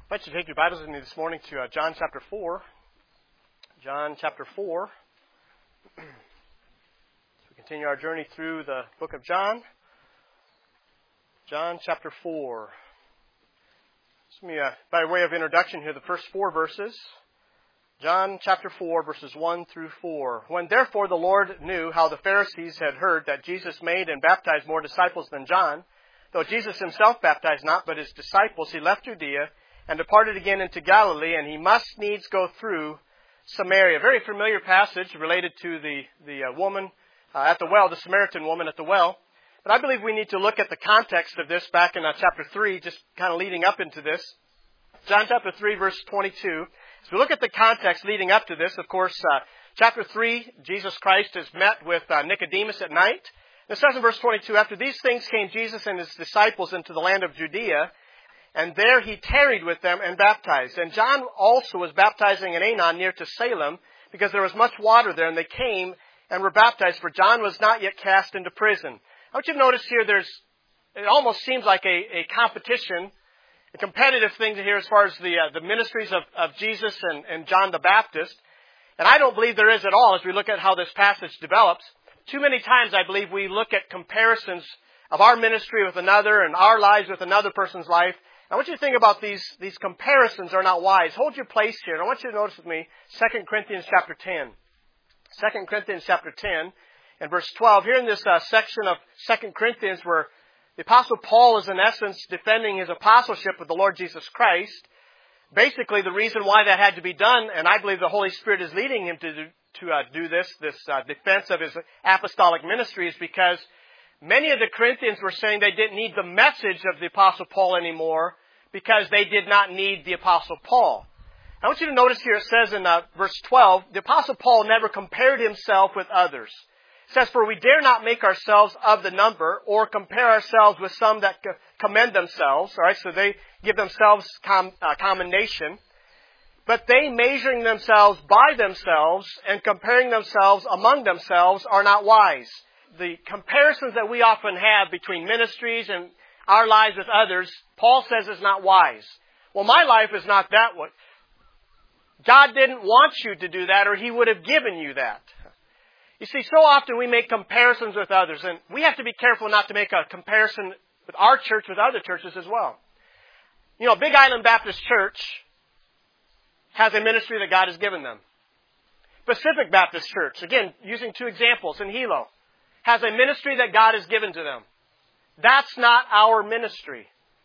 I invite you to take your Bibles with me this morning to John chapter 4. John chapter 4. As we continue our journey through the book of John. John chapter 4. Let me, by way of introduction here, the first four verses. John chapter 4, verses 1 through 4. When therefore the Lord knew how the Pharisees had heard that Jesus made and baptized more disciples than John, though Jesus himself baptized not, but his disciples, he left Judea and departed again into Galilee, and he must needs go through Samaria. A very familiar passage related to the woman at the well, the Samaritan woman at the well. But I believe we need to look at the context of this back in chapter 3, just kind of leading up into this. John chapter 3, verse 22. As we look at the context leading up to this, of course, chapter 3, Jesus Christ is met with Nicodemus at night. It says in verse 22, after these things came Jesus and his disciples into the land of Judea, and there he tarried with them and baptized. And John also was baptizing in Aenon near to Salem, because there was much water there, and they came and were baptized, for John was not yet cast into prison. I want you to notice here it almost seems like a competition, a competitive thing here as far as the ministries of Jesus and John the Baptist. And I don't believe there is at all as we look at how this passage develops. Too many times I believe we look at comparisons of our ministry with another and our lives with another person's life. I want you to think about these comparisons are not wise. Hold your place here. And I want you to notice with me 2 Corinthians chapter 10. 2 Corinthians chapter 10 and verse 12. Here in this section of 2 Corinthians where the Apostle Paul is in essence defending his apostleship with the Lord Jesus Christ. Basically the reason why that had to be done, and I believe the Holy Spirit is leading him to do this defense of his apostolic ministry, is because many of the Corinthians were saying they didn't need the message of the Apostle Paul anymore because they did not need the Apostle Paul. I want you to notice here it says in verse 12, the Apostle Paul never compared himself with others. It says, for we dare not make ourselves of the number or compare ourselves with some that commend themselves. All right, so they give themselves commendation. But they, measuring themselves by themselves and comparing themselves among themselves, are not wise. The comparisons that we often have between ministries and our lives with others, Paul says is not wise. Well, my life is not that way. God didn't want you to do that, or He would have given you that. You see, so often we make comparisons with others, and we have to be careful not to make a comparison with our church with other churches as well. You know, Big Island Baptist Church has a ministry that God has given them. Pacific Baptist Church, again, using two examples in Hilo, has a ministry that God has given to them. That's not our ministry.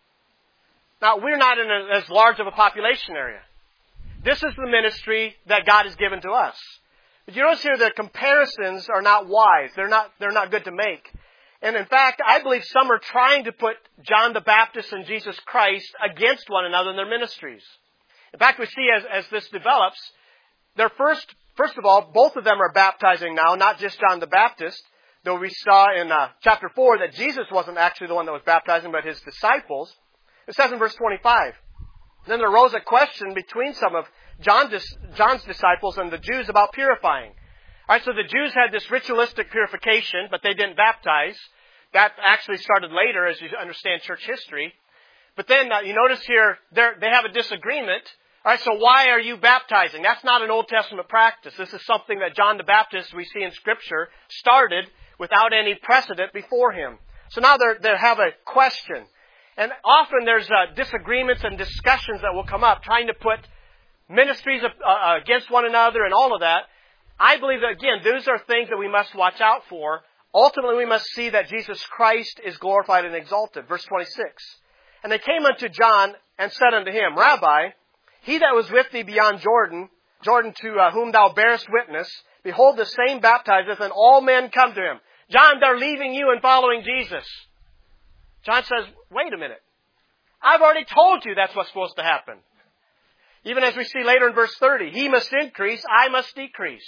Now, we're not in as large of a population area. This is the ministry that God has given to us. But you notice here the comparisons are not wise. They're not good to make. And in fact, I believe some are trying to put John the Baptist and Jesus Christ against one another in their ministries. In fact, we see as this develops, they're first of all, both of them are baptizing now, not just John the Baptist. Though we saw in chapter 4 that Jesus wasn't actually the one that was baptizing, but his disciples. It says in verse 25, then there arose a question between some of John's disciples and the Jews about purifying. All right, so the Jews had this ritualistic purification, but they didn't baptize. That actually started later, as you understand church history. But then you notice here they have a disagreement. All right, so why are you baptizing? That's not an Old Testament practice. This is something that John the Baptist, we see in Scripture, started without any precedent before him. So now they have a question. And often there's disagreements and discussions that will come up, trying to put ministries against one another and all of that. I believe that, again, those are things that we must watch out for. Ultimately, we must see that Jesus Christ is glorified and exalted. Verse 26. And they came unto John and said unto him, Rabbi, he that was with thee beyond Jordan to whom thou bearest witness, behold, the same baptizeth, and all men come to him. John, they're leaving you and following Jesus. John says, wait a minute. I've already told you that's what's supposed to happen. Even as we see later in verse 30, he must increase, I must decrease.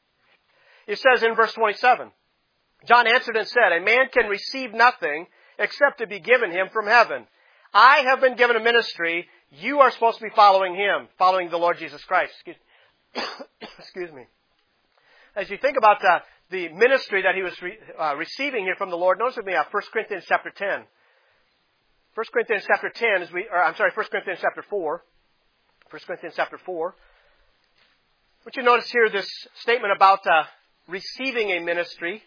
It says in verse 27, John answered and said, a man can receive nothing except to be given him from heaven. I have been given a ministry. You are supposed to be following him, following the Lord Jesus Christ. Excuse me. As you think about the ministry that he was receiving here from the Lord, notice with me 1 Corinthians chapter 10. 1 Corinthians chapter 10, 1 Corinthians chapter 4. 1 Corinthians chapter 4. What you notice here, this statement about receiving a ministry.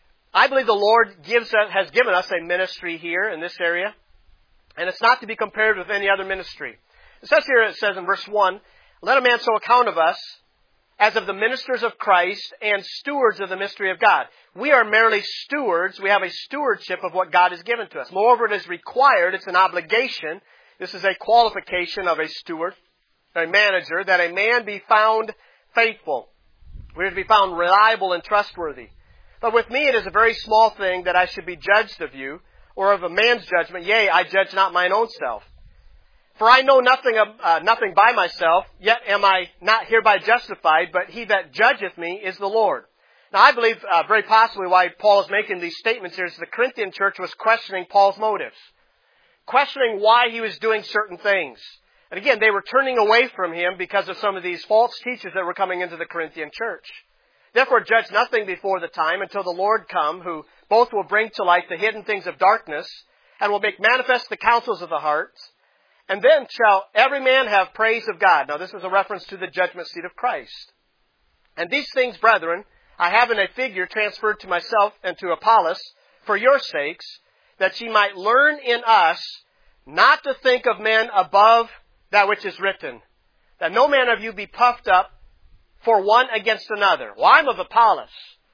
I believe the Lord has given us a ministry here in this area, and it's not to be compared with any other ministry. It says in verse 1, let a man so account of us as of the ministers of Christ and stewards of the mystery of God. We are merely stewards. We have a stewardship of what God has given to us. Moreover, it is required. It's an obligation. This is a qualification of a steward, a manager, that a man be found faithful. We are to be found reliable and trustworthy. But with me it is a very small thing that I should be judged of you, or of a man's judgment. Yea, I judge not mine own self. For I know nothing by myself, yet am I not hereby justified, but he that judgeth me is the Lord. Now I believe very possibly why Paul is making these statements here is the Corinthian church was questioning Paul's motives, questioning why he was doing certain things. And again, they were turning away from him because of some of these false teachers that were coming into the Corinthian church. Therefore judge nothing before the time until the Lord come, who both will bring to light the hidden things of darkness, and will make manifest the counsels of the heart. And then shall every man have praise of God. Now this is a reference to the judgment seat of Christ. And these things, brethren, I have in a figure transferred to myself and to Apollos for your sakes, that ye might learn in us not to think of men above that which is written, that no man of you be puffed up for one against another. Well, I'm of Apollos.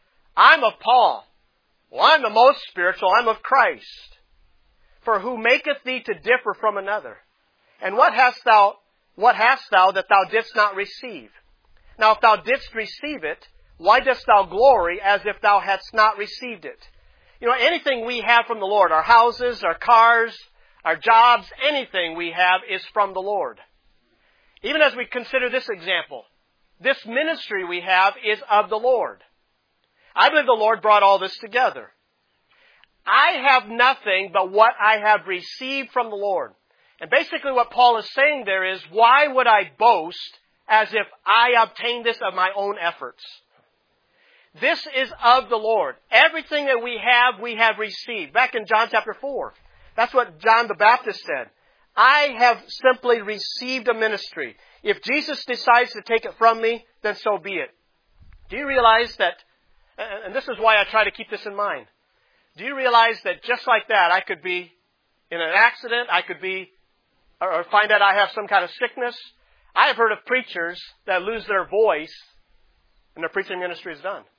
I'm of Paul. Well, I'm the most spiritual. I'm of Christ. For who maketh thee to differ from another? And what hast thou that thou didst not receive? Now if thou didst receive it, why dost thou glory as if thou hadst not received it? You know, anything we have from the Lord, our houses, our cars, our jobs, anything we have is from the Lord. Even as we consider this example, this ministry we have is of the Lord. I believe the Lord brought all this together. I have nothing but what I have received from the Lord. And basically what Paul is saying there is, why would I boast as if I obtained this of my own efforts? This is of the Lord. Everything that we have received. Back in John chapter 4, that's what John the Baptist said. I have simply received a ministry. If Jesus decides to take it from me, then so be it. Do you realize that, and this is why I try to keep this in mind, do you realize that just like that, I could be in an accident, I could be, or find out I have some kind of sickness? I have heard of preachers that lose their voice and their preaching ministry is done.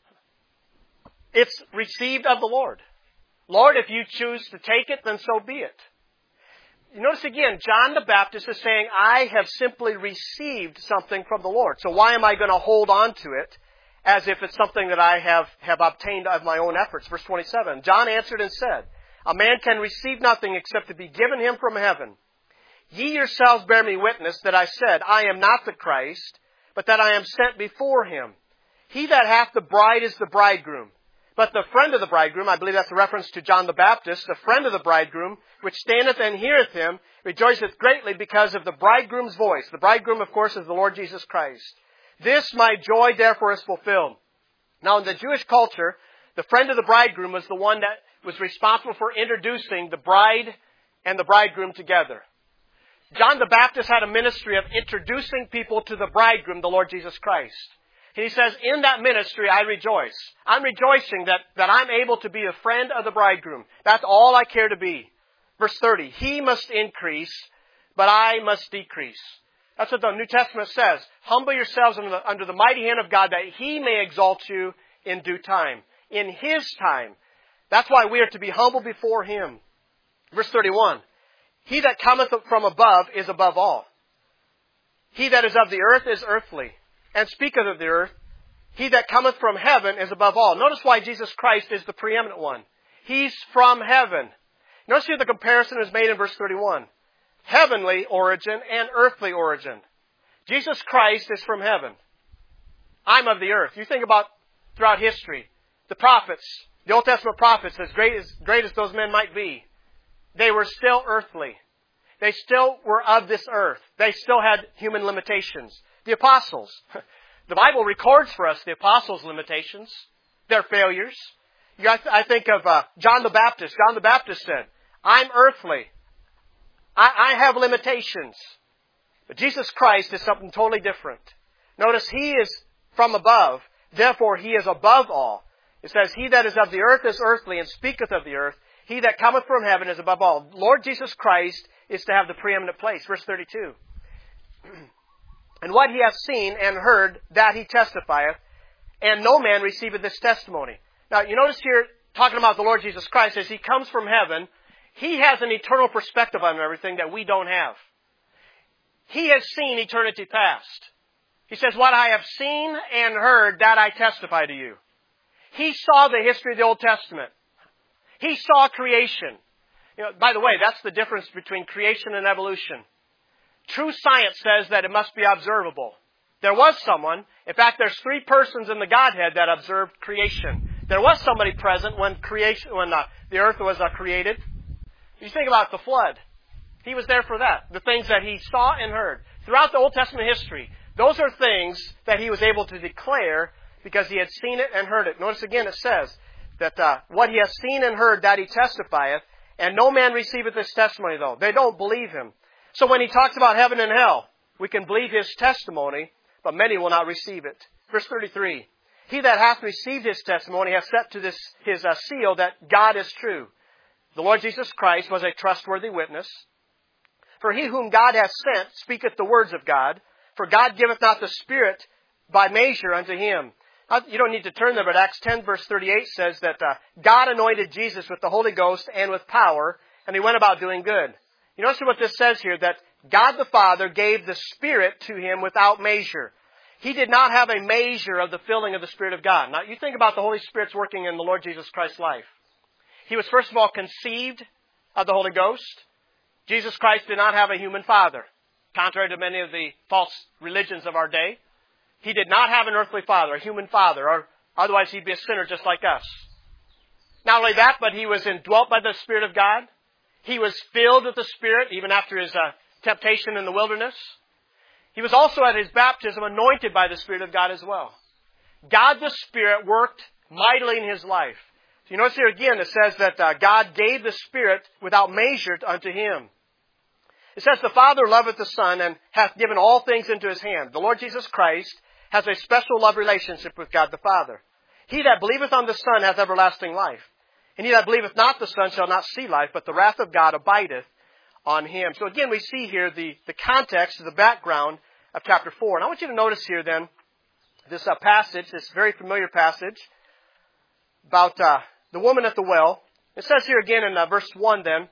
It's received of the Lord. Lord, if you choose to take it, then so be it. You notice again, John the Baptist is saying, I have simply received something from the Lord. So why am I going to hold on to it as if it's something that I have obtained of my own efforts? Verse 27, John answered and said, a man can receive nothing except to be given him from heaven. Ye yourselves bear me witness that I said, I am not the Christ, but that I am sent before him. He that hath the bride is the bridegroom. But the friend of the bridegroom, I believe that's a reference to John the Baptist, the friend of the bridegroom, which standeth and heareth him, rejoiceth greatly because of the bridegroom's voice. The bridegroom, of course, is the Lord Jesus Christ. This my joy therefore is fulfilled. Now in the Jewish culture, the friend of the bridegroom was the one that was responsible for introducing the bride and the bridegroom together. John the Baptist had a ministry of introducing people to the bridegroom, the Lord Jesus Christ. He says, in that ministry I rejoice. I'm rejoicing that I'm able to be a friend of the bridegroom. That's all I care to be. Verse 30, he must increase, but I must decrease. That's what the New Testament says. Humble yourselves under the mighty hand of God, that he may exalt you in due time. In his time. That's why we are to be humble before him. Verse 31, he that cometh from above is above all. He that is of the earth is earthly, and speaketh of the earth. He that cometh from heaven is above all. Notice why Jesus Christ is the preeminent one. He's from heaven. Notice here the comparison is made in verse 31. Heavenly origin and earthly origin. Jesus Christ is from heaven. I'm of the earth. You think about throughout history, the prophets, the Old Testament prophets, as great as those men might be, they were still earthly. They still were of this earth. They still had human limitations. The apostles. The Bible records for us the apostles' limitations, their failures. I think of John the Baptist. John the Baptist said, I'm earthly. I have limitations. But Jesus Christ is something totally different. Notice He is from above, therefore He is above all. It says, He that is of the earth is earthly, and speaketh of the earth. He that cometh from heaven is above all. Lord Jesus Christ is to have the preeminent place. Verse 32. And what He hath seen and heard, that He testifieth, and no man receiveth this testimony. Now, you notice here, talking about the Lord Jesus Christ, as He comes from heaven, He has an eternal perspective on everything that we don't have. He has seen eternity past. He says, what I have seen and heard, that I testify to you. He saw the history of the Old Testament. He saw creation. You know, by the way, that's the difference between creation and evolution. True science says that it must be observable. There was someone, in fact, there's 3 persons in the Godhead that observed creation. There was somebody present when the earth was created. You think about the flood. He was there for that. The things that He saw and heard. Throughout the Old Testament history, those are things that He was able to declare because He had seen it and heard it. Notice again it says that what He has seen and heard, that He testifieth, and no man receiveth this testimony, though. They don't believe Him. So when He talks about heaven and hell, we can believe His testimony, but many will not receive it. Verse 33. He that hath received His testimony hath set to his seal that God is true. The Lord Jesus Christ was a trustworthy witness. For he whom God hath sent speaketh the words of God. For God giveth not the Spirit by measure unto Him. You don't need to turn there, but Acts 10 verse 38 says that God anointed Jesus with the Holy Ghost and with power, and He went about doing good. You notice what this says here, that God the Father gave the Spirit to Him without measure. He did not have a measure of the filling of the Spirit of God. Now, you think about the Holy Spirit's working in the Lord Jesus Christ's life. He was first of all conceived of the Holy Ghost. Jesus Christ did not have a human father, contrary to many of the false religions of our day. He did not have an earthly father, a human father, or otherwise He'd be a sinner just like us. Not only that, but He was indwelt by the Spirit of God. He was filled with the Spirit even after His temptation in the wilderness. He was also at His baptism anointed by the Spirit of God as well. God the Spirit worked mightily in His life. So you notice here again it says that God gave the Spirit without measure unto Him. It says, the Father loveth the Son and hath given all things into His hand. The Lord Jesus Christ has a special love relationship with God the Father. He that believeth on the Son hath everlasting life. And he that believeth not the Son shall not see life, but the wrath of God abideth on him. So again, we see here the context, the background of chapter 4. And I want you to notice here then, this passage, this very familiar passage about the woman at the well. It says here again in verse 1 then,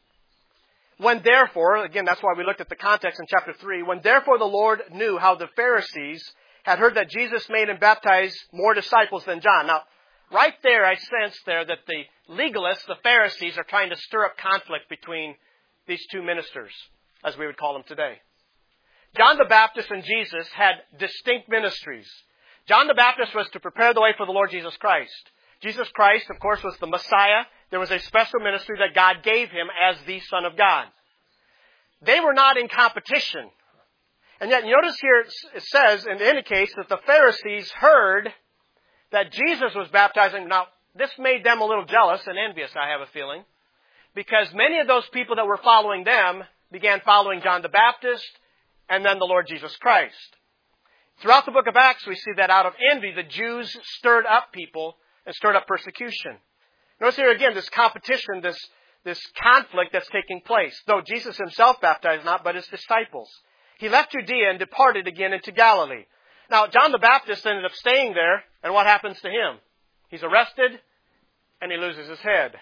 when therefore, again, that's why we looked at the context in chapter 3, when therefore the Lord knew how the Pharisees had heard that Jesus made and baptized more disciples than John. Now, right there, I sense there that the legalists, the Pharisees, are trying to stir up conflict between these two ministers, as we would call them today. John the Baptist and Jesus had distinct ministries. John the Baptist was to prepare the way for the Lord Jesus Christ. Jesus Christ, of course, was the Messiah. There was a special ministry that God gave Him as the Son of God. They were not in competition. And yet, notice here it says and indicates that the Pharisees heard that Jesus was baptizing. Now, this made them a little jealous and envious, I have a feeling, because many of those people that were following them began following John the Baptist and then the Lord Jesus Christ. Throughout the book of Acts, we see that out of envy, the Jews stirred up people and stirred up persecution. Notice here again, this competition, this conflict that's taking place. Though Jesus Himself baptized not, but His disciples. He left Judea and departed again into Galilee. Now, John the Baptist ended up staying there, and what happens to him? He's arrested, and he loses his head.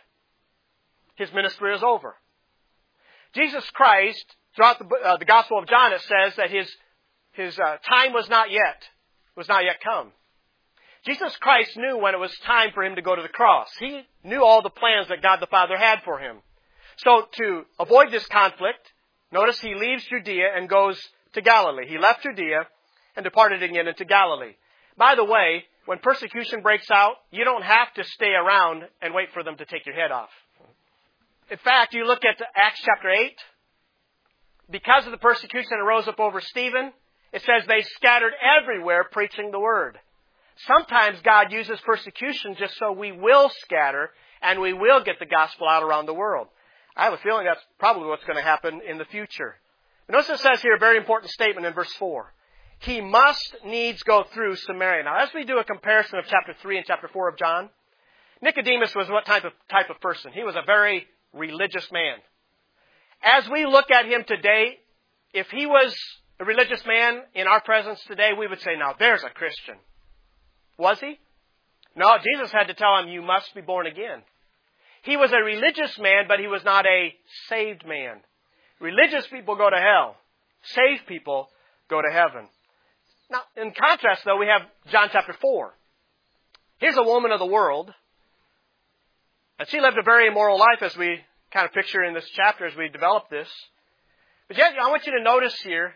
His ministry is over. Jesus Christ, throughout the Gospel of John, it says that his time was not yet come. Jesus Christ knew when it was time for Him to go to the cross. He knew all the plans that God the Father had for Him. So to avoid this conflict, notice He leaves Judea and goes to Galilee. He left Judea and departed again into Galilee. By the way, when persecution breaks out, you don't have to stay around and wait for them to take your head off. In fact, you look at Acts chapter 8. Because of the persecution that rose up over Stephen, it says they scattered everywhere preaching the word. Sometimes God uses persecution just so we will scatter and we will get the gospel out around the world. I have a feeling that's probably what's going to happen in the future. Notice it says here a very important statement in verse 4. He must needs go through Samaria. Now, as we do a comparison of chapter 3 and chapter 4 of John, Nicodemus was what type of person? He was a very religious man. As we look at him today, if he was a religious man in our presence today, we would say, now, there's a Christian. Was he? No, Jesus had to tell him, you must be born again. He was a religious man, but he was not a saved man. Religious people go to hell. Saved people go to heaven. Now, in contrast, though, we have John chapter 4. Here's a woman of the world. And she lived a very immoral life, as we kind of picture in this chapter as we develop this. But yet, I want you to notice here,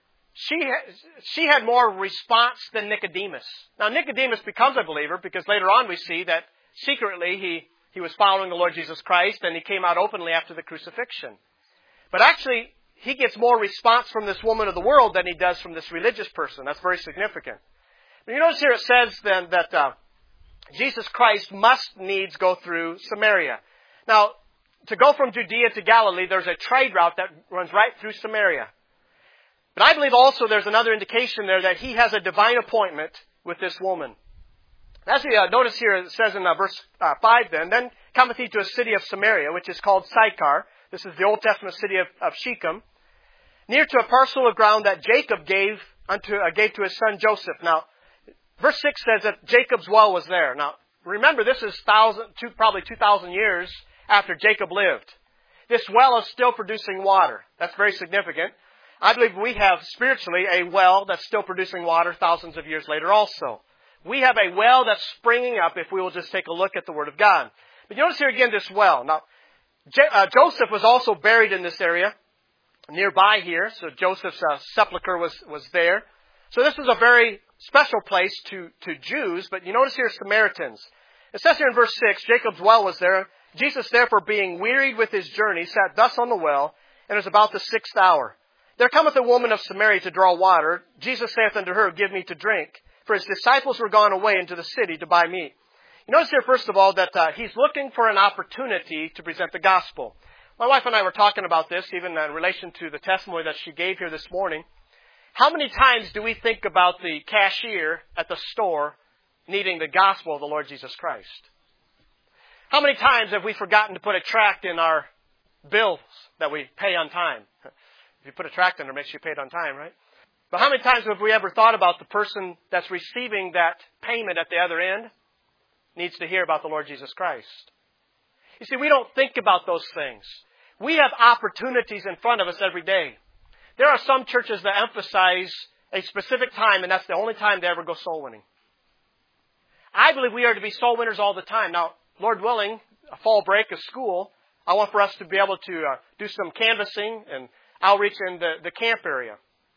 she had more response than Nicodemus. Now, Nicodemus becomes a believer because later on we see that secretly he was following the Lord Jesus Christ and he came out openly after the crucifixion. But actually, he gets more response from this woman of the world than he does from this religious person. That's very significant. But you notice here it says then that Jesus Christ must needs go through Samaria. Now, to go from Judea to Galilee, there's a trade route that runs right through Samaria. But I believe also there's another indication there that he has a divine appointment with this woman. As we notice here, it says in verse 5 then cometh he to a city of Samaria, which is called Sychar. This is the Old Testament city of Shechem, near to a parcel of ground that Jacob gave to his son Joseph. Now, verse 6 says that Jacob's well was there. Now, remember, this is probably 2,000 years after Jacob lived. This well is still producing water. That's very significant. I believe we have spiritually a well that's still producing water thousands of years later also. We have a well that's springing up if we will just take a look at the Word of God. But you notice here again this well. Now, Joseph was also buried in this area nearby here. So Joseph's sepulcher was there. So this was a very special place to Jews. But you notice here Samaritans. It says here in verse 6, Jacob's well was there. Jesus, therefore, being wearied with his journey, sat thus on the well, and it was about the 6th hour. There cometh a woman of Samaria to draw water. Jesus saith unto her, give me to drink. For his disciples were gone away into the city to buy meat. You notice here, first of all, that he's looking for an opportunity to present the gospel. My wife and I were talking about this, even in relation to the testimony that she gave here this morning. How many times do we think about the cashier at the store needing the gospel of the Lord Jesus Christ? How many times have we forgotten to put a tract in our bills that we pay on time? If you put a tract in there, it makes you pay it on time, right? But how many times have we ever thought about the person that's receiving that payment at the other end needs to hear about the Lord Jesus Christ? You see, we don't think about those things. We have opportunities in front of us every day. There are some churches that emphasize a specific time, and that's the only time they ever go soul winning. I believe we are to be soul winners all the time. Now, Lord willing, a fall break of school, I want for us to be able to do some canvassing and outreach in the camp area.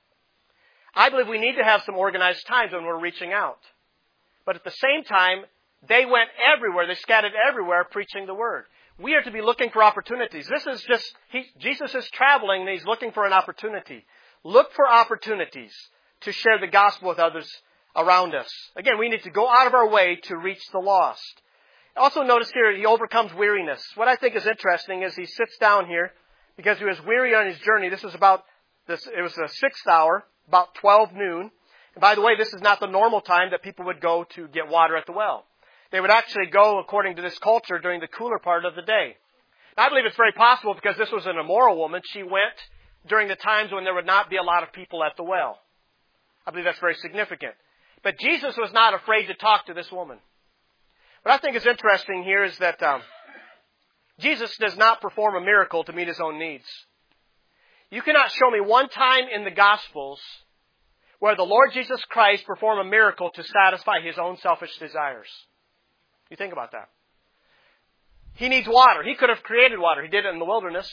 I believe we need to have some organized times when we're reaching out. But at the same time, they went everywhere. They scattered everywhere preaching the Word. We are to be looking for opportunities. This is Jesus is traveling and he's looking for an opportunity. Look for opportunities to share the gospel with others around us. Again, we need to go out of our way to reach the lost. Also notice here, he overcomes weariness. What I think is interesting is he sits down here because he was weary on his journey. It was the 6th hour, about 12 noon. And by the way, this is not the normal time that people would go to get water at the well. They would actually go, according to this culture, during the cooler part of the day. I believe it's very possible because this was an immoral woman. She went during the times when there would not be a lot of people at the well. I believe that's very significant. But Jesus was not afraid to talk to this woman. What I think is interesting here is that Jesus does not perform a miracle to meet his own needs. You cannot show me one time in the Gospels where the Lord Jesus Christ performed a miracle to satisfy his own selfish desires. You think about that. He needs water. He could have created water. He did it in the wilderness.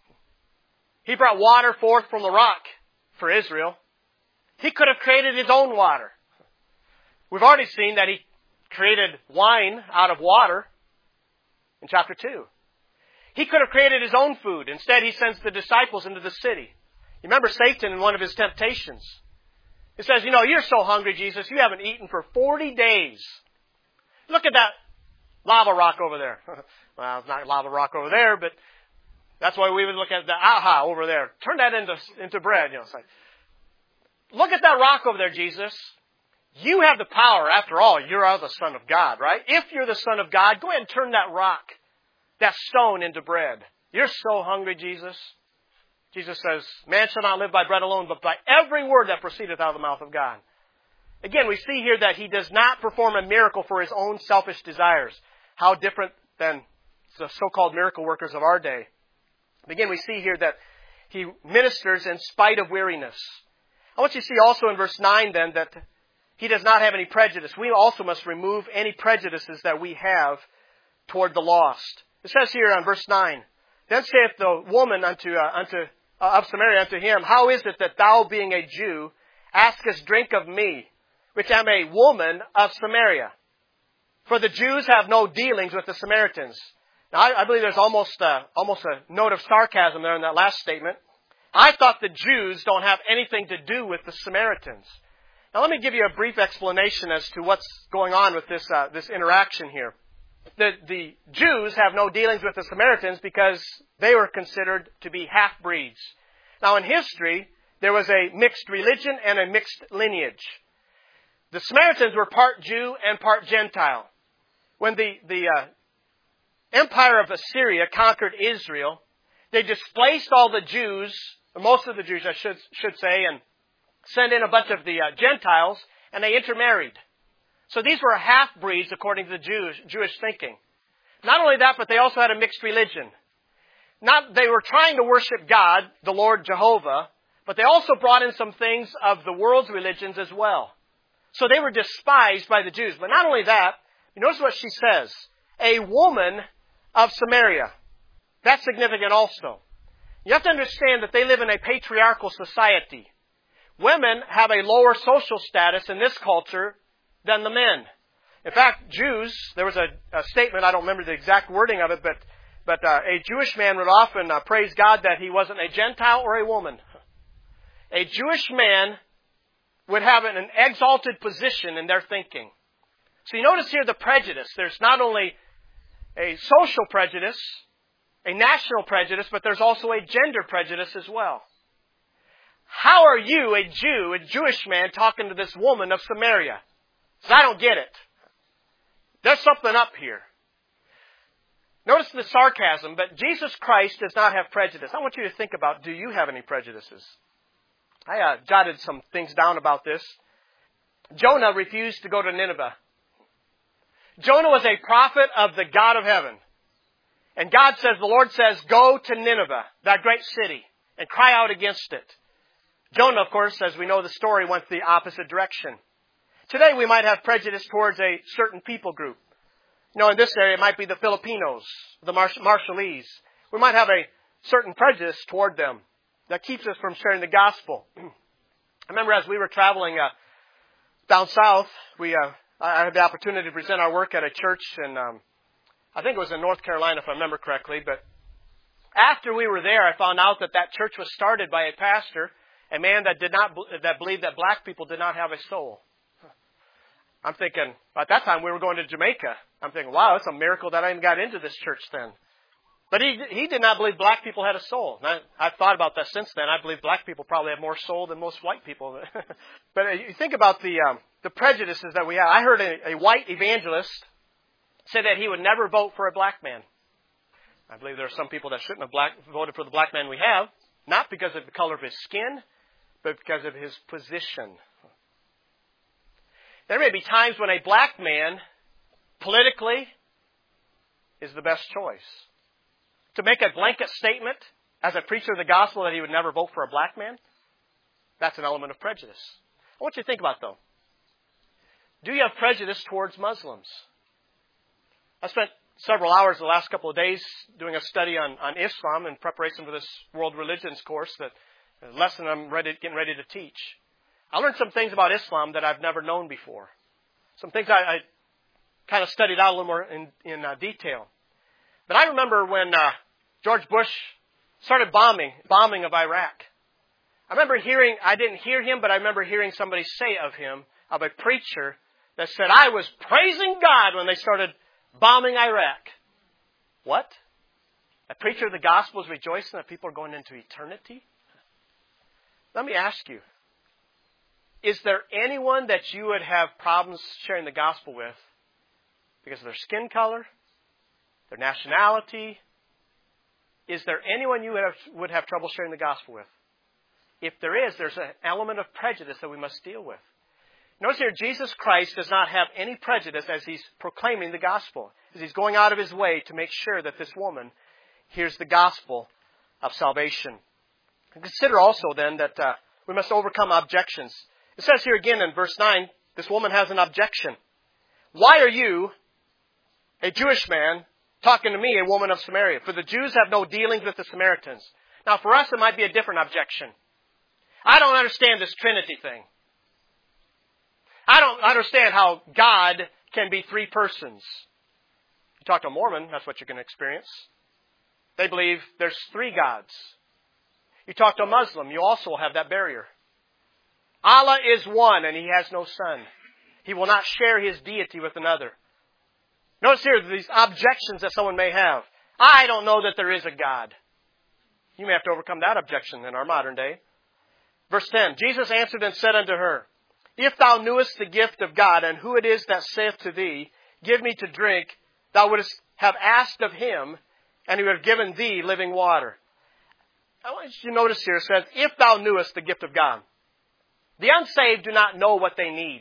He brought water forth from the rock for Israel. He could have created his own water. We've already seen that he created wine out of water in chapter 2. He could have created his own food. Instead, he sends the disciples into the city. You remember Satan in one of his temptations. He says, you're so hungry, Jesus, you haven't eaten for 40 days. Look at that lava rock over there. Well, it's not lava rock over there, but That's why we would look at the aha over there. Turn that into bread. It's like, look at that rock over there, Jesus. You have the power. After all, you are the Son of God, right? If you're the Son of God, go ahead and turn that rock, that stone, into bread. You're so hungry, Jesus. Jesus says, man shall not live by bread alone, but by every word that proceedeth out of the mouth of God. Again, we see here that he does not perform a miracle for his own selfish desires. How different than the so-called miracle workers of our day. Again, we see here that he ministers in spite of weariness. I want you to see also in verse 9 then that he does not have any prejudice. We also must remove any prejudices that we have toward the lost. It says here on verse 9, then saith the woman of Samaria unto him, how is it that thou, being a Jew, askest drink of me, which am a woman of Samaria? For the Jews have no dealings with the Samaritans. Now, I believe there's almost a note of sarcasm there in that last statement. I thought the Jews don't have anything to do with the Samaritans. Now, let me give you a brief explanation as to what's going on with this interaction here. The Jews have no dealings with the Samaritans because they were considered to be half-breeds. Now, in history, there was a mixed religion and a mixed lineage. The Samaritans were part Jew and part Gentile. When the empire of Assyria conquered Israel, they displaced all the Jews, or most of the Jews, I should say, and sent in a bunch of the Gentiles, and they intermarried. So these were half-breeds according to the Jewish thinking. Not only that, but they also had a mixed religion. They were trying to worship God, the Lord Jehovah, but they also brought in some things of the world's religions as well. So they were despised by the Jews. But not only that, you notice what she says. A woman of Samaria. That's significant also. You have to understand that they live in a patriarchal society. Women have a lower social status in this culture than the men. In fact, Jews, there was a statement, I don't remember the exact wording of it, but a Jewish man would often praise God that he wasn't a Gentile or a woman. A Jewish man would have an exalted position in their thinking. So you notice here the prejudice. There's not only a social prejudice, a national prejudice, but there's also a gender prejudice as well. How are you, a Jew, a Jewish man, talking to this woman of Samaria? So I don't get it. There's something up here. Notice the sarcasm, but Jesus Christ does not have prejudice. I want you to think about, do you have any prejudices? I jotted some things down about this. Jonah refused to go to Nineveh. Jonah was a prophet of the God of heaven. And God says, the Lord says, go to Nineveh, that great city, and cry out against it. Jonah, of course, as we know the story, went the opposite direction. Today we might have prejudice towards a certain people group. In this area it might be the Filipinos, the Marshallese. We might have a certain prejudice toward them that keeps us from sharing the gospel. I remember as we were traveling down south, I had the opportunity to present our work at a church in, I think it was in North Carolina if I remember correctly, but after we were there, I found out that church was started by a pastor, a man that believed that black people did not have a soul. I'm thinking, at that time we were going to Jamaica. I'm thinking, wow, it's a miracle that I even got into this church then. But he did not believe black people had a soul. And I've thought about that since then. I believe black people probably have more soul than most white people. But you think about the prejudices that we have. I heard a white evangelist say that he would never vote for a black man. I believe there are some people that shouldn't have voted for the black man we have, not because of the color of his skin, but because of his position. There may be times when a black man, politically, is the best choice. To make a blanket statement as a preacher of the gospel that he would never vote for a black man, that's an element of prejudice. I want you to think about, though. Do you have prejudice towards Muslims? I spent several hours the last couple of days doing a study on Islam in preparation for this world religions course, a lesson I'm getting ready to teach. I learned some things about Islam that I've never known before. Some things I kind of studied out a little more in detail. But I remember when George Bush started bombing of Iraq. I didn't hear him, but I remember hearing somebody say of him, of a preacher, that said, I was praising God when they started bombing Iraq. What? A preacher of the gospel is rejoicing that people are going into eternity? Let me ask you, is there anyone that you would have problems sharing the gospel with because of their skin color, their nationality? Is there anyone you would have trouble sharing the gospel with? If there is, there's an element of prejudice that we must deal with. Notice here, Jesus Christ does not have any prejudice as He's proclaiming the gospel, as He's going out of His way to make sure that this woman hears the gospel of salvation. And consider also then that we must overcome objections. It says here again in verse 9, this woman has an objection. Why are you, a Jewish man, talking to me, a woman of Samaria? For the Jews have no dealings with the Samaritans. Now for us it might be a different objection. I don't understand this Trinity thing. I don't understand how God can be three persons. You talk to a Mormon, that's what you're going to experience. They believe there's three gods. You talk to a Muslim, you also will have that barrier. Allah is one and He has no son. He will not share His deity with another. Notice here these objections that someone may have. I don't know that there is a God. You may have to overcome that objection in our modern day. Verse 10, Jesus answered and said unto her, If thou knewest the gift of God, and who it is that saith to thee, Give me to drink, thou wouldst have asked of Him, and He would have given thee living water. I want you to notice here, it says, If thou knewest the gift of God. The unsaved do not know what they need.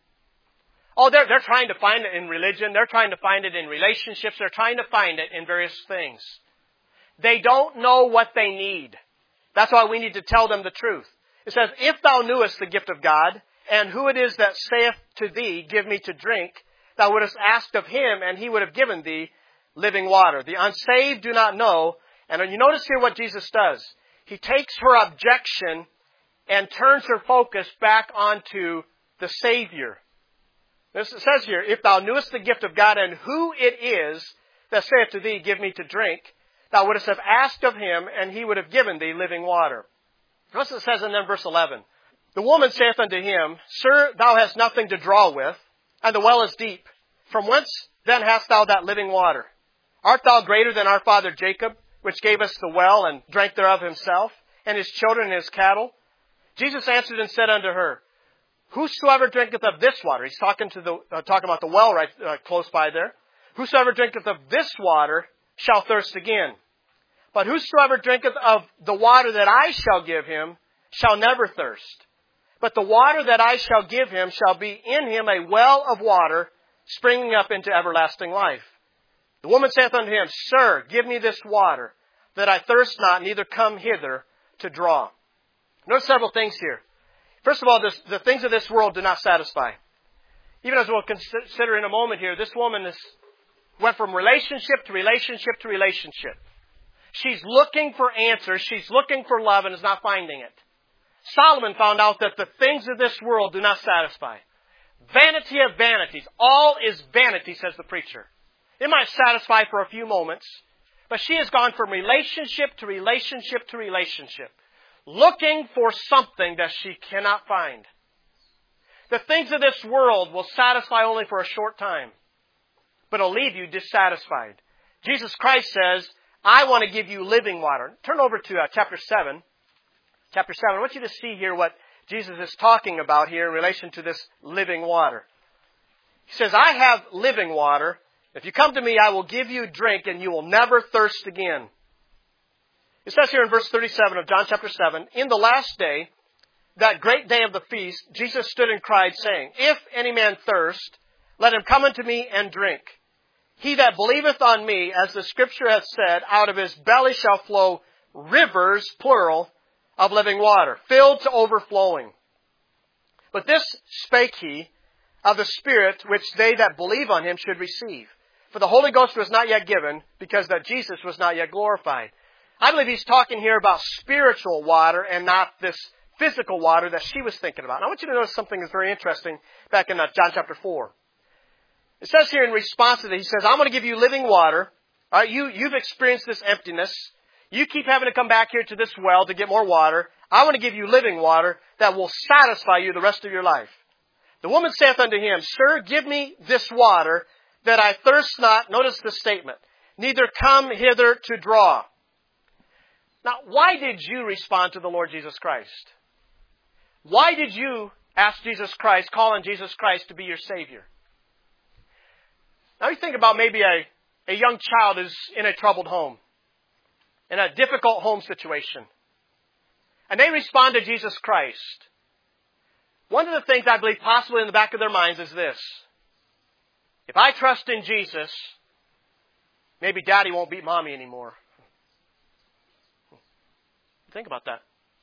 Oh, they're trying to find it in religion. They're trying to find it in relationships. They're trying to find it in various things. They don't know what they need. That's why we need to tell them the truth. It says, If thou knewest the gift of God, and who it is that saith to thee, Give me to drink, thou wouldst asked of Him, and He would have given thee living water. The unsaved do not know. And you notice here what Jesus does. He takes her objection and turns her focus back onto the Savior. This says here, If thou knewest the gift of God, and who it is that saith to thee, Give me to drink, thou wouldst have asked of Him, and He would have given thee living water. Notice it says in then verse 11, The woman saith unto Him, Sir, thou hast nothing to draw with, and the well is deep. From whence then hast thou that living water? Art thou greater than our father Jacob, which gave us the well, and drank thereof himself, and his children and his cattle? Jesus answered and said unto her, Whosoever drinketh of this water, he's talking about the well right close by there. Whosoever drinketh of this water shall thirst again. But whosoever drinketh of the water that I shall give him shall never thirst. But the water that I shall give him shall be in him a well of water springing up into everlasting life. The woman saith unto him, Sir, give me this water, that I thirst not, neither come hither to draw. Notice several things here. First of all, the things of this world do not satisfy. Even as we'll consider in a moment here, this woman went from relationship to relationship to relationship. She's looking for answers. She's looking for love and is not finding it. Solomon found out that the things of this world do not satisfy. Vanity of vanities. All is vanity, says the preacher. It might satisfy for a few moments, but she has gone from relationship to relationship to relationship, looking for something that she cannot find. The things of this world will satisfy only for a short time, but it'll leave you dissatisfied. Jesus Christ says, I want to give you living water. Turn over to chapter 7. Chapter 7. I want you to see here what Jesus is talking about here in relation to this living water. He says, I have living water. If you come to me, I will give you drink and you will never thirst again. It says here in verse 37 of John chapter 7, In the last day, that great day of the feast, Jesus stood and cried, saying, If any man thirst, let him come unto me and drink. He that believeth on me, as the Scripture hath said, out of his belly shall flow rivers, plural, of living water, filled to overflowing. But this spake he of the Spirit, which they that believe on him should receive. For the Holy Ghost was not yet given, because that Jesus was not yet glorified. I believe he's talking here about spiritual water and not this physical water that she was thinking about. And I want you to notice something that's very interesting back in John chapter 4. It says here in response to that, he says, I'm going to give you living water. All right, you've experienced this emptiness. You keep having to come back here to this well to get more water. I want to give you living water that will satisfy you the rest of your life. The woman saith unto him, Sir, give me this water that I thirst not. Notice the statement. neither come hither to draw. Now, why did you respond to the Lord Jesus Christ? Why did you ask Jesus Christ, call on Jesus Christ to be your Savior? Now you think about maybe a young child who's in a troubled home, in a difficult home situation, and they respond to Jesus Christ. One of the things I believe possibly in the back of their minds is this: if I trust in Jesus, maybe Daddy won't beat Mommy anymore. Think about that.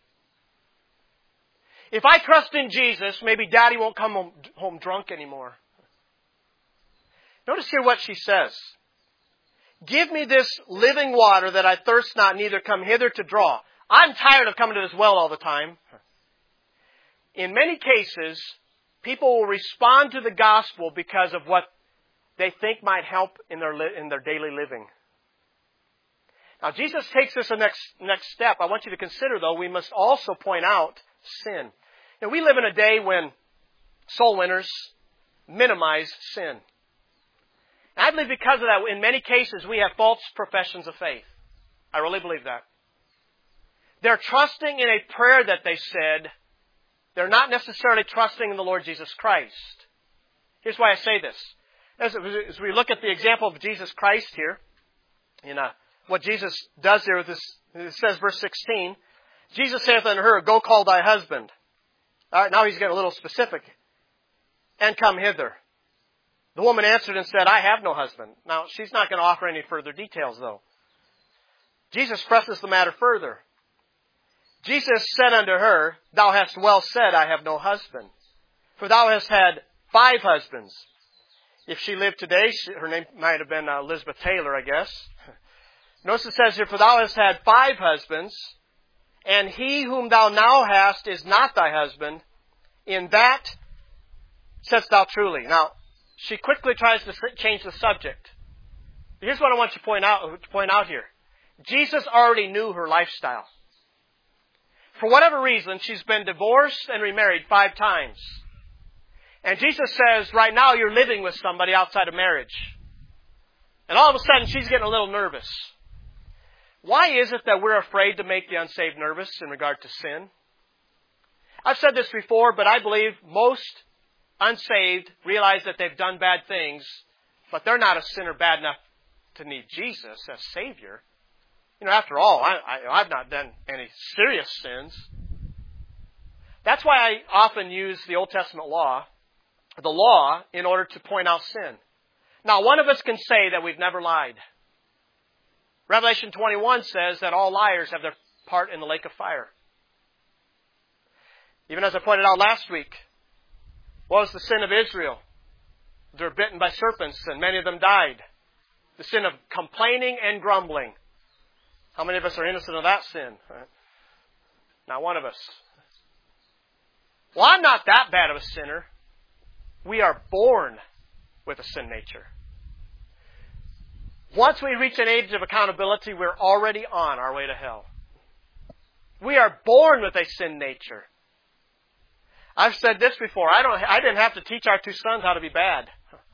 If I trust in Jesus, maybe Daddy won't come home drunk anymore. Notice here what she says. Give me this living water that I thirst not, neither come hither to draw. I'm tired of coming to this well all the time. In many cases, people will respond to the gospel because of what they think might help in their daily living. Now, Jesus takes us the next step. I want you to consider, though, we must also point out sin. And we live in a day when soul winners minimize sin. And I believe because of that, in many cases, we have false professions of faith. I really believe that. They're trusting in a prayer that they said. They're not necessarily trusting in the Lord Jesus Christ. Here's why I say this. As we look at the example of Jesus Christ here, what Jesus does here with this, it says, verse 16, Jesus saith unto her, Go call thy husband. All right, now he's getting a little specific. And come hither. The woman answered and said, I have no husband. Now, she's not going to offer any further details, though. Jesus presses the matter further. Jesus said unto her, Thou hast well said, I have no husband. For thou hast had 5 husbands. If she lived today, her name might have been Elizabeth Taylor, I guess. Notice it says here, For thou hast had 5 husbands, and he whom thou now hast is not thy husband. In that saidst thou truly. Now, she quickly tries to change the subject. Here's what I want you to point out here. Jesus already knew her lifestyle. For whatever reason, she's been divorced and remarried 5 times. And Jesus says, right now you're living with somebody outside of marriage. And all of a sudden she's getting a little nervous. Why is it that we're afraid to make the unsaved nervous in regard to sin? I've said this before, but I believe most unsaved realize that they've done bad things, but they're not a sinner bad enough to need Jesus as Savior. After all, I've not done any serious sins. That's why I often use the Old Testament law, the law, in order to point out sin. Now, one of us can say that we've never lied. Revelation 21 says that all liars have their part in the lake of fire. Even as I pointed out last week, what was the sin of Israel? They were bitten by serpents and many of them died. The sin of complaining and grumbling. How many of us are innocent of that sin? Not one of us. Well, I'm not that bad of a sinner. We are born with a sin nature. Once we reach an age of accountability, we're already on our way to hell. We are born with a sin nature. I've said this before. I didn't have to teach our 2 sons how to be bad.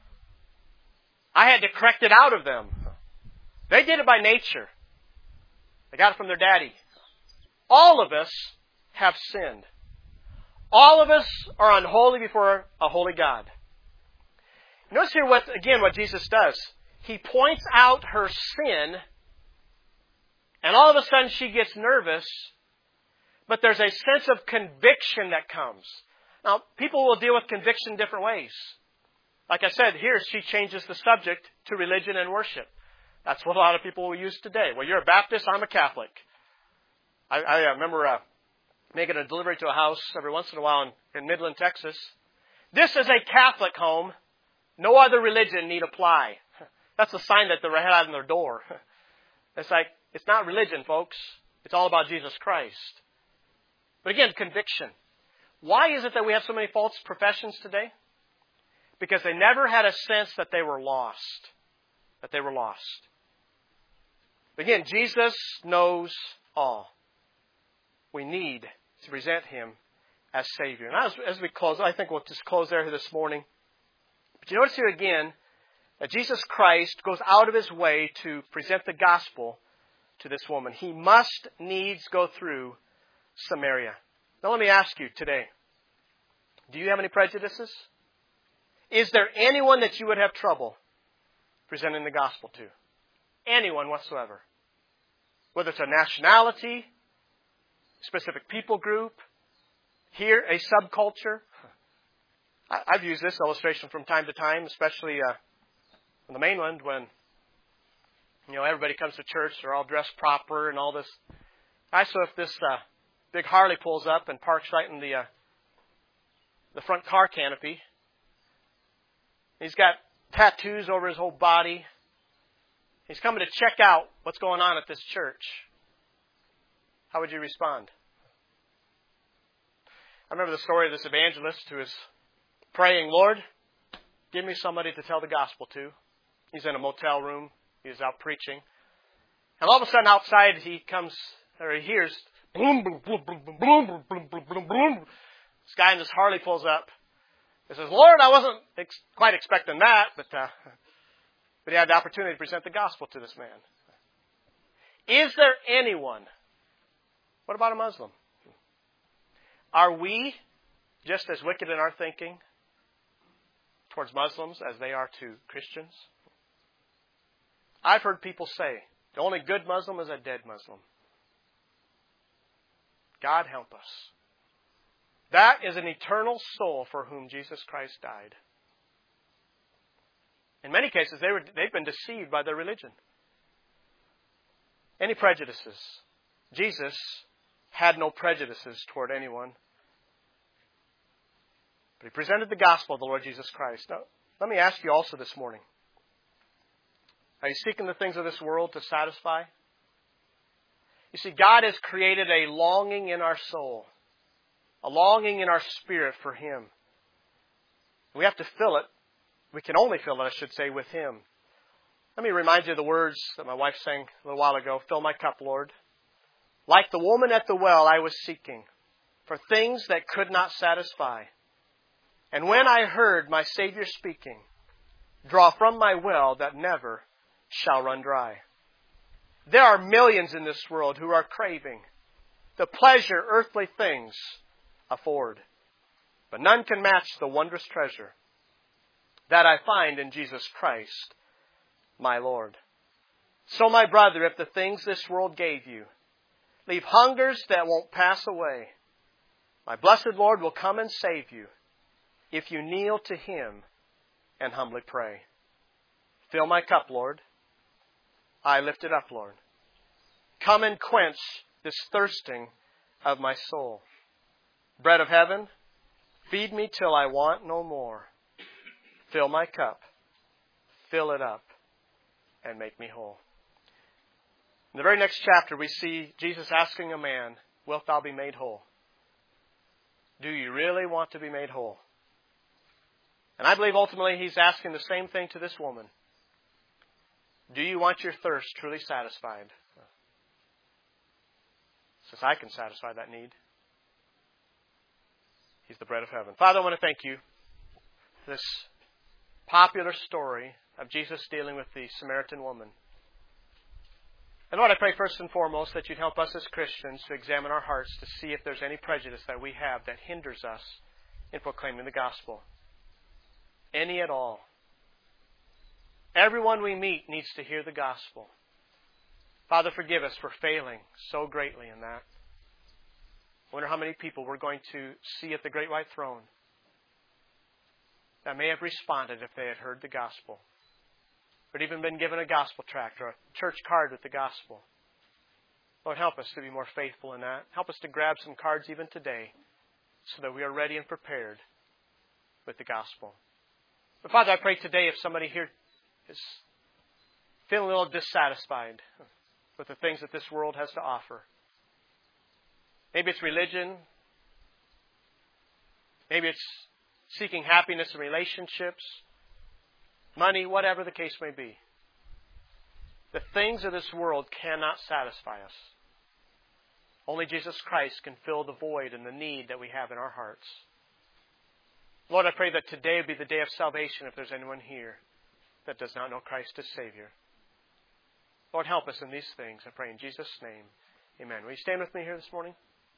I had to correct it out of them. They did it by nature. They got it from their daddy. All of us have sinned. All of us are unholy before a holy God. Notice here what Jesus does. He points out her sin, and all of a sudden she gets nervous, but there's a sense of conviction that comes. Now, people will deal with conviction different ways. Like I said, here she changes the subject to religion and worship. That's what a lot of people will use today. Well, you're a Baptist, I'm a Catholic. I remember making a delivery to a house every once in a while in Midland, Texas. This is a Catholic home. No other religion need apply. That's the sign that they had on their door. It's like, it's not religion, folks. It's all about Jesus Christ. But again, conviction. Why is it that we have so many false professions today? Because they never had a sense that they were lost. That they were lost. Again, Jesus knows all. We need to present Him as Savior. And as we close, I think we'll just close there this morning. But you notice here again that Jesus Christ goes out of his way to present the gospel to this woman. He must needs go through Samaria. Now let me ask you today, do you have any prejudices? Is there anyone that you would have trouble presenting the gospel to? Anyone whatsoever. Whether it's a nationality, specific people group, here, a subculture. I've used this illustration from time to time, especially in the mainland when, everybody comes to church, they're all dressed proper and all this. So if this big Harley pulls up and parks right in the front car canopy, he's got tattoos over his whole body. He's coming to check out what's going on at this church. How would you respond? I remember the story of this evangelist who was praying, Lord, give me somebody to tell the gospel to. He's in a motel room. He's out preaching. And all of a sudden outside he hears, boom, boom, boom, boom, boom, boom, boom, boom, boom, boom. This guy in this Harley pulls up. He says, Lord, I wasn't quite expecting that, but he had the opportunity to present the gospel to this man. Is there anyone? What about a Muslim? Are we just as wicked in our thinking towards Muslims as they are to Christians? I've heard people say, the only good Muslim is a dead Muslim. God help us. That is an eternal soul for whom Jesus Christ died. In many cases, they've been deceived by their religion. Any prejudices? Jesus had no prejudices toward anyone. But he presented the gospel of the Lord Jesus Christ. Now, let me ask you also this morning. Are you seeking the things of this world to satisfy? You see, God has created a longing in our soul, a longing in our spirit for Him. We have to fill it. We can only fill it, I should say, with Him. Let me remind you of the words that my wife sang a little while ago. Fill my cup, Lord. Like the woman at the well, I was seeking for things that could not satisfy. And when I heard my Savior speaking, draw from my well that never shall run dry. There are millions in this world who are craving the pleasure earthly things afford. But none can match the wondrous treasure that I find in Jesus Christ, my Lord. So, my brother, if the things this world gave you leave hungers that won't pass away, my blessed Lord will come and save you if you kneel to Him and humbly pray. Fill my cup, Lord. I lift it up, Lord. Come and quench this thirsting of my soul. Bread of heaven, feed me till I want no more. Fill my cup, fill it up, and make me whole. In the very next chapter, we see Jesus asking a man, wilt thou be made whole? Do you really want to be made whole? And I believe ultimately He's asking the same thing to this woman. Do you want your thirst truly satisfied? Since I can satisfy that need. He's the bread of heaven. Father, I want to thank you for this popular story of Jesus dealing with the Samaritan woman. And Lord, I pray first and foremost that you'd help us as Christians to examine our hearts to see if there's any prejudice that we have that hinders us in proclaiming the gospel. Any at all. Everyone we meet needs to hear the gospel. Father, forgive us for failing so greatly in that. I wonder how many people we're going to see at the great white throne that may have responded if they had heard the gospel, or even been given a gospel tract or a church card with the gospel. Lord, help us to be more faithful in that. Help us to grab some cards even today so that we are ready and prepared with the gospel. But Father, I pray today if somebody here is feeling a little dissatisfied with the things that this world has to offer. Maybe it's religion. Maybe it's seeking happiness in relationships, money, whatever the case may be. The things of this world cannot satisfy us. Only Jesus Christ can fill the void and the need that we have in our hearts. Lord, I pray that today would be the day of salvation if there's anyone here that does not know Christ as Savior. Lord, help us in these things, I pray in Jesus' name. Amen. Will you stand with me here this morning?